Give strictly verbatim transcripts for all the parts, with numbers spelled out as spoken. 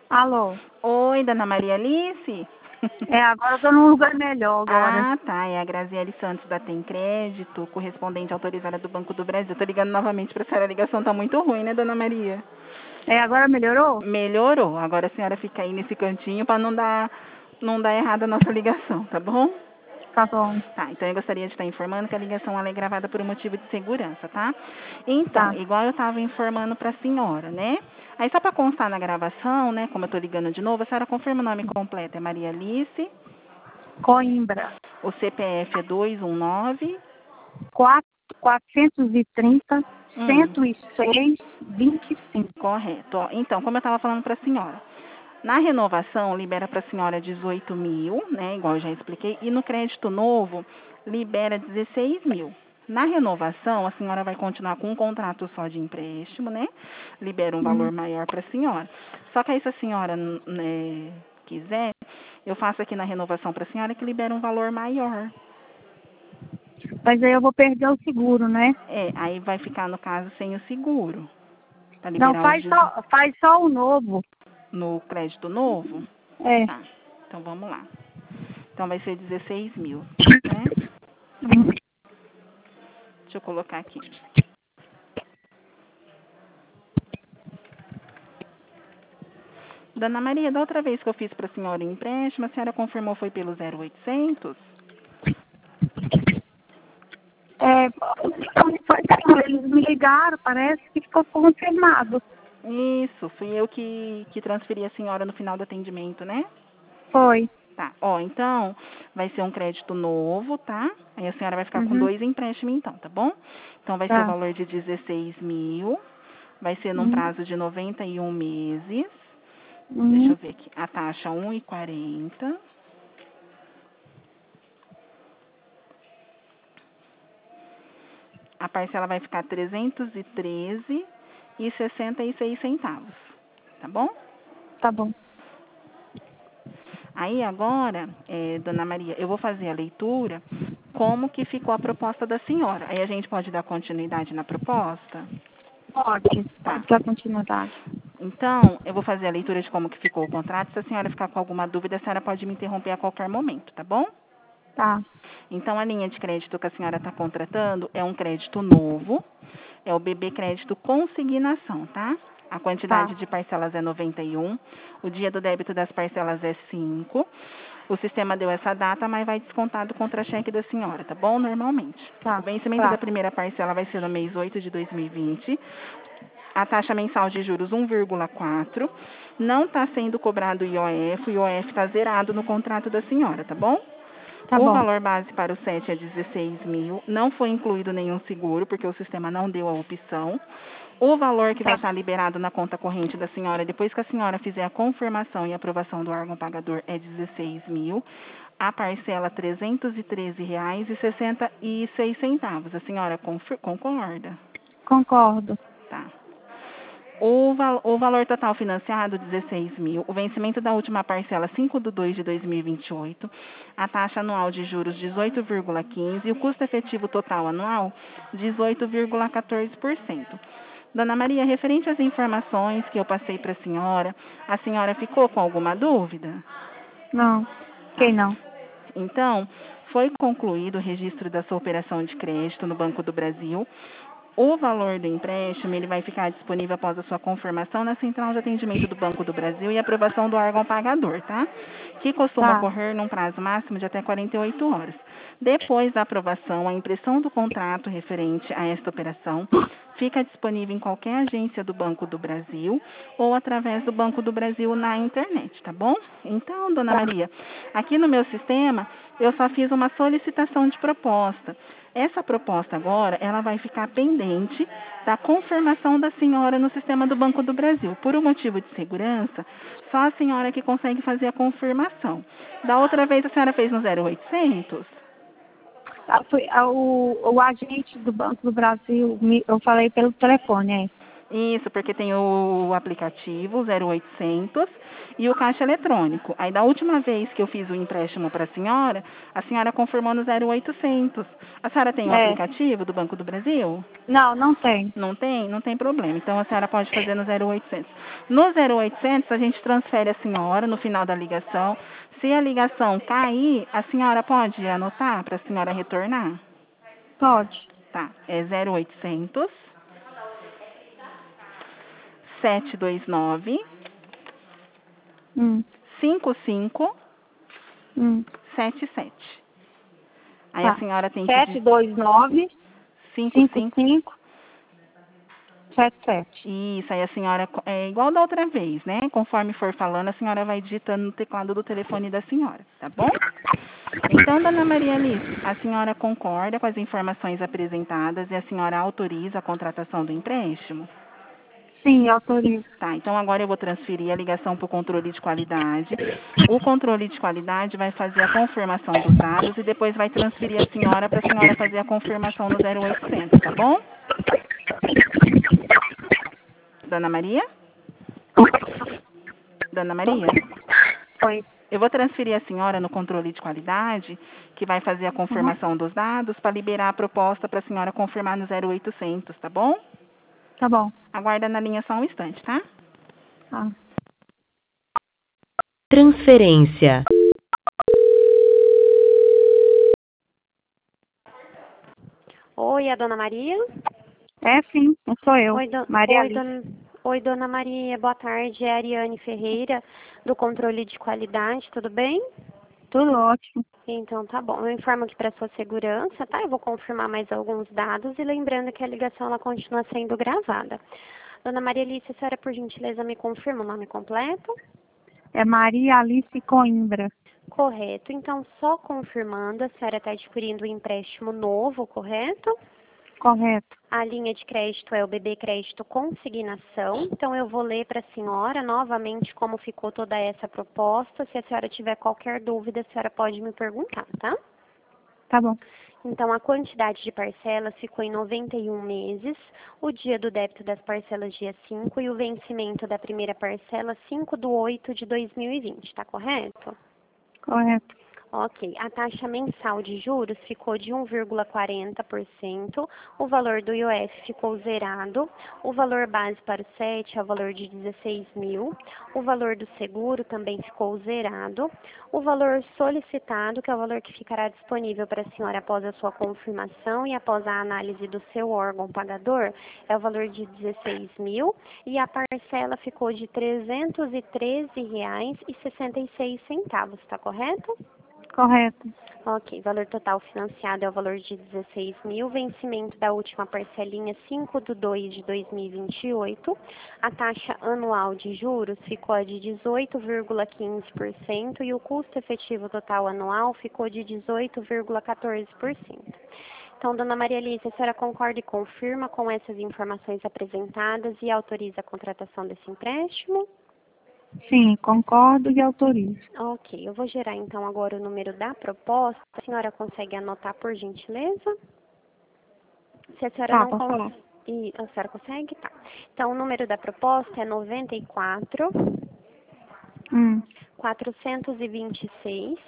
Alô? Oi, dona Maria Alice? É, agora eu tô num lugar melhor agora. Ah, tá. É a Graziele Santos da Tem Crédito, correspondente autorizada do Banco do Brasil. Tô ligando novamente pra senhora. A ligação tá muito ruim, né, dona Maria? É, agora melhorou? Melhorou. Agora a senhora fica aí nesse cantinho pra não dar, não dar errado a nossa ligação, tá bom? Tá bom. Tá, então eu gostaria de estar informando que a ligação ela é gravada por um motivo de segurança, tá? Então, Tá. igual eu estava informando para a senhora, né? Aí só para constar na gravação, né, como eu estou ligando de novo, a senhora confirma o nome completo, é Maria Alice, Coimbra. o C P F é dois um nove, quatro, quatrocentos e trinta, hum, cento e seis, vinte e cinco. correto. Ó, então, como eu estava falando para a senhora, na renovação libera para a senhora dezoito mil, né, igual eu já expliquei, e no crédito novo libera dezesseis mil. Na renovação, a senhora vai continuar com um contrato só de empréstimo, né? Libera um valor Hum. maior para a senhora. Só que aí, se a senhora né, quiser, eu faço aqui na renovação para a senhora que libera um valor maior. Mas aí eu vou perder o seguro, né? É, aí vai ficar, no caso, sem o seguro. Para Não, liberar os faz de- só, faz só o novo. no crédito novo? É. Tá, então vamos lá. Então vai ser dezesseis mil, né? Hum. Deixa eu colocar aqui. Dona Maria, da outra vez que eu fiz para a senhora o empréstimo, a senhora confirmou foi pelo zero oitocentos? É, eles me ligaram, parece que ficou confirmado. Isso, fui eu que, que transferi a senhora no final do atendimento, né? Foi. Tá, ó, então vai ser um crédito novo, tá? Aí a senhora vai ficar com Uhum. dois empréstimos então, tá bom? Então vai ser o Tá. valor de dezesseis mil, vai ser num Uhum. prazo de noventa e um meses. Deixa Uhum. eu ver aqui, a taxa um e quarenta. A parcela vai ficar trezentos e treze e sessenta e seis centavos, tá bom? Tá bom. Aí agora, é, dona Maria, eu vou fazer a leitura, como que ficou a proposta da senhora. Aí a gente pode dar continuidade na proposta? Pode. Tá. Pode dar continuidade. Então, eu vou fazer a leitura de como que ficou o contrato. Se a senhora ficar com alguma dúvida, a senhora pode me interromper a qualquer momento, tá bom? Tá. Então, a linha de crédito que a senhora está contratando é um crédito novo, é o B B Crédito Consignação, tá? A quantidade Tá. de parcelas é noventa e um, o dia do débito das parcelas é cinco. O sistema deu essa data, mas vai descontar do contra-cheque da senhora, tá bom? Normalmente. O Tá. vencimento da Tá. primeira parcela vai ser no mês oito de dois mil e vinte. A taxa mensal de juros um vírgula quatro. Não está sendo cobrado I O F, o I O F está zerado no contrato da senhora, tá bom? Tá O bom. valor base para o sete é dezesseis mil, não foi incluído nenhum seguro, porque o sistema não deu a opção. O valor que vai Tá. estar liberado na conta corrente da senhora, depois que a senhora fizer a confirmação e aprovação do órgão pagador, é dezesseis mil. A parcela trezentos e treze reais e sessenta e seis centavos. A senhora confir- concorda? Concordo. Tá. O, val o valor total financiado, dezesseis mil. O vencimento da última parcela, cinco de dois de dois mil e vinte e oito. A taxa anual de juros, dezoito vírgula quinze. E o custo efetivo total anual, dezoito vírgula quatorze por cento. Dona Maria, referente às informações que eu passei para a senhora, a senhora ficou com alguma dúvida? Não. Tá. Quem não? Então, foi concluído o registro da sua operação de crédito no Banco do Brasil. O valor do empréstimo ele vai ficar disponível após a sua confirmação na central de atendimento do Banco do Brasil e aprovação do órgão pagador, tá? Que costuma Tá. ocorrer num prazo máximo de até quarenta e oito horas. Depois da aprovação, a impressão do contrato referente a esta operação fica disponível em qualquer agência do Banco do Brasil ou através do Banco do Brasil na internet, tá bom? Então, dona Tá. Maria, aqui no meu sistema eu só fiz uma solicitação de proposta. Essa proposta agora, ela vai ficar pendente da confirmação da senhora no sistema do Banco do Brasil. Por um motivo de segurança, só a senhora que consegue fazer a confirmação. Da outra vez a senhora fez no zero oitocentos? Ah, foi, ah, o, o agente do Banco do Brasil, me- eu falei pelo telefone, é. Isso, porque tem o aplicativo zero oitocentos e o caixa eletrônico. Aí, da última vez que eu fiz o empréstimo para a senhora, a senhora confirmou no zero oitocentos. A senhora tem o É. aplicativo do Banco do Brasil? Não, não tem. Não tem? Não tem problema. Então, a senhora pode fazer no zero oitocentos. No zero oitocentos, a gente transfere a senhora no final da ligação. Se a ligação cair, a senhora pode anotar para a senhora retornar? Pode. Tá. É zero oitocentos, sete dois nove, Hum, cinco cinco hum. sete sete. Aí a Tá. senhora tem que sete dizer dois nove, cinco cinco cinco. cinco, sete sete. Isso, aí a senhora, é igual da outra vez, né? Conforme for falando, a senhora vai digitando no teclado do telefone da senhora, tá bom? Então, dona Maria Alice, a senhora concorda com as informações apresentadas e a senhora autoriza a contratação do empréstimo? Sim, autorizo. Tá, então agora eu vou transferir a ligação para o controle de qualidade. O controle de qualidade vai fazer a confirmação dos dados e depois vai transferir a senhora para a senhora fazer a confirmação no zero oitocentos, tá bom? Dona Maria? Dona Maria? Foi. Eu vou transferir a senhora no controle de qualidade, que vai fazer a Uhum. confirmação dos dados para liberar a proposta para a senhora confirmar no zero oitocentos, tá bom? Tá bom. Aguarda na linha só um instante, tá? Tá. Transferência. Oi, a dona Maria? É sim, não sou eu. Oi, do... Maria Oi, Alice. dona... Oi, dona Maria, boa tarde. É a Ariane Ferreira, do controle de qualidade, tudo bem? Tudo ótimo. Então, tá bom. Eu informo aqui para sua segurança, tá? Eu vou confirmar mais alguns dados e lembrando que a ligação ela continua sendo gravada. Dona Maria Alice, a senhora, por gentileza, me confirma o nome completo? É Maria Alice Coimbra. Correto. Então, só confirmando, a senhora está adquirindo um empréstimo novo, correto? Correto. A linha de crédito é o B B Crédito Consignação. Então, eu vou ler para a senhora novamente como ficou toda essa proposta. Se a senhora tiver qualquer dúvida, a senhora pode me perguntar, tá? Tá bom. Então, a quantidade de parcelas ficou em noventa e um meses, o dia do débito das parcelas dia cinco e o vencimento da primeira parcela cinco de oito de dois mil e vinte, tá correto? Correto. Ok, a taxa mensal de juros ficou de um vírgula quarenta por cento, o valor do I O F ficou zerado, o valor base para o S E T é o valor de dezesseis mil, o valor do seguro também ficou zerado, o valor solicitado, que é o valor que ficará disponível para a senhora após a sua confirmação e após a análise do seu órgão pagador, é o valor de dezesseis mil e a parcela ficou de trezentos e treze reais e sessenta e seis centavos, está correto? Correto. Ok, valor total financiado é o valor de dezesseis mil, vencimento da última parcelinha cinco de dois de dois mil e vinte e oito, a taxa anual de juros ficou a de dezoito vírgula quinze por cento e o custo efetivo total anual ficou de dezoito vírgula quatorze por cento. Então, dona Maria Alice, a senhora concorda e confirma com essas informações apresentadas e autoriza a contratação desse empréstimo? Sim, concordo e autorizo. Ok, eu vou gerar então agora o número da proposta. A senhora consegue anotar por gentileza? Se a senhora Tá, não pode falar. consegue. A senhora consegue? Tá. Então o número da proposta é noventa e quatro, Hum, quatrocentos e vinte e seis,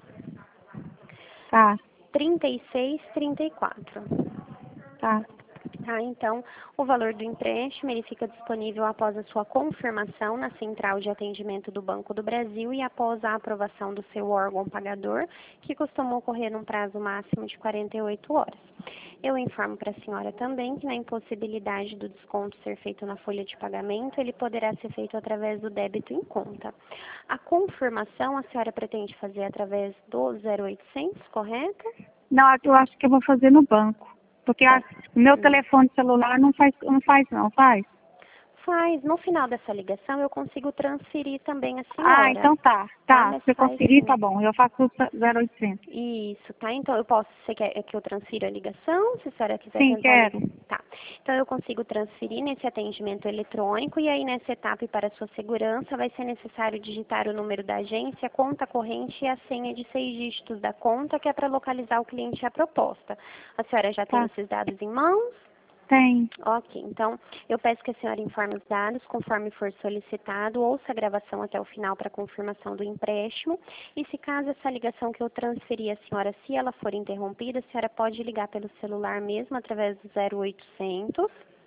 tá, trinta e seis, trinta e quatro. tá. Tá, então, o valor do empréstimo ele fica disponível após a sua confirmação na central de atendimento do Banco do Brasil e após a aprovação do seu órgão pagador, que costuma ocorrer num prazo máximo de quarenta e oito horas. Eu informo para a senhora também que na impossibilidade do desconto ser feito na folha de pagamento, ele poderá ser feito através do débito em conta. A confirmação a senhora pretende fazer através do zero oitocentos, correto? Não, eu acho que eu vou fazer no banco. Porque a, o meu telefone celular não faz, não faz não, faz? Faz. No final dessa ligação, eu consigo transferir também a senhora. Ah, então tá. Tá, Tá, mas se eu faz conseguir, sim. tá bom. Eu faço o zero oitocentos. Isso, tá? Então, eu posso, você quer que eu transfira a ligação? Se a senhora quiser Sim, tentar... quero. Tá. Então, eu consigo transferir nesse atendimento eletrônico e aí, nessa etapa e para a sua segurança, vai ser necessário digitar o número da agência, a conta corrente e a senha de seis dígitos da conta, que é para localizar o cliente e a proposta. A senhora já tem Tá. esses dados em mãos? Tem. Ok, então eu peço que a senhora informe os dados conforme for solicitado, ouça a gravação até o final para confirmação do empréstimo. E se caso essa ligação que eu transferi a senhora, se ela for interrompida, a senhora pode ligar pelo celular mesmo através do zero oitocentos,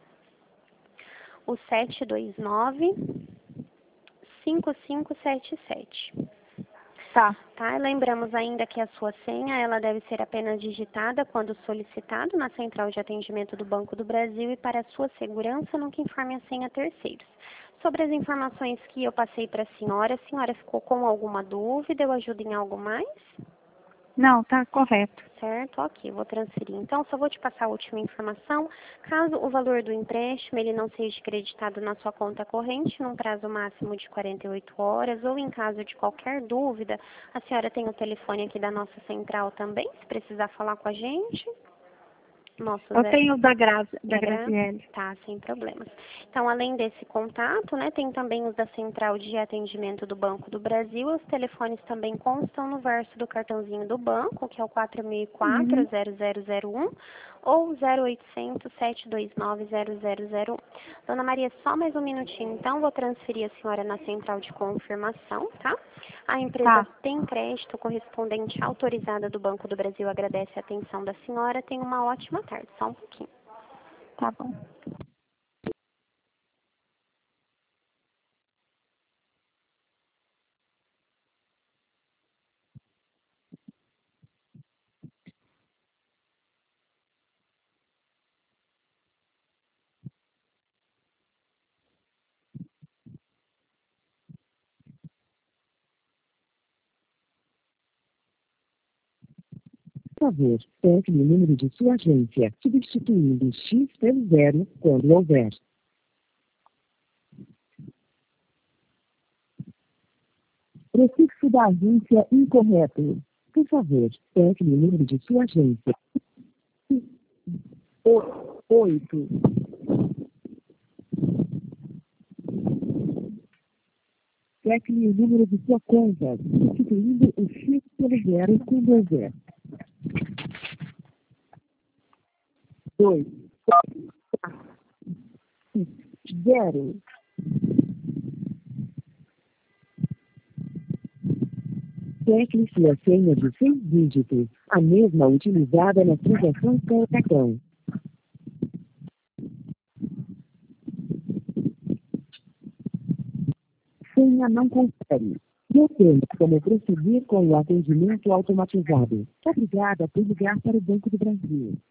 o sete dois nove, cinco cinco sete sete. Tá. Tá? Lembramos ainda que a sua senha ela deve ser apenas digitada quando solicitado na Central de Atendimento do Banco do Brasil e para sua segurança nunca informe a senha a terceiros. Sobre as informações que eu passei para a senhora, a senhora ficou com alguma dúvida? Eu ajudo em algo mais? Não, tá correto. Certo, ok, vou transferir. Então, só vou te passar a última informação. Caso o valor do empréstimo ele não seja creditado na sua conta corrente num prazo máximo de quarenta e oito horas ou em caso de qualquer dúvida, a senhora tem o telefone aqui da nossa central também, se precisar falar com a gente. Nosso Eu Zé- tenho o da Grazi, da da Gra- Graziele. Tá, sem problemas. Então, além desse contato, né, tem também os da Central de Atendimento do Banco do Brasil. Os telefones também constam no verso do cartãozinho do banco, que é o quatro mil e quatro, Uhum. zero zero zero um ou zero oitocentos, sete dois nove, zero zero zero um. Dona Maria, só mais um minutinho, então, vou transferir a senhora na Central de Confirmação, tá? A empresa Tá. Tem Crédito Correspondente Autorizada do Banco do Brasil agradece a atenção da senhora. Tenha uma ótima tarde. Só um pouquinho. Tá bom. Por favor, entre o número de sua agência, substituindo X pelo zero, quando houver. Prefixo da agência incorreto. Por favor, entre o número de sua agência. O- Oito. Tecle o número de sua conta, substituindo o X pelo zero quando houver. Dois. Zero. Tecle sua senha de seis dígitos, a mesma utilizada nas transações com o cartão. Senha não confere. Não temos como prosseguir com o atendimento automatizado. Obrigada por ligar para o Banco do Brasil.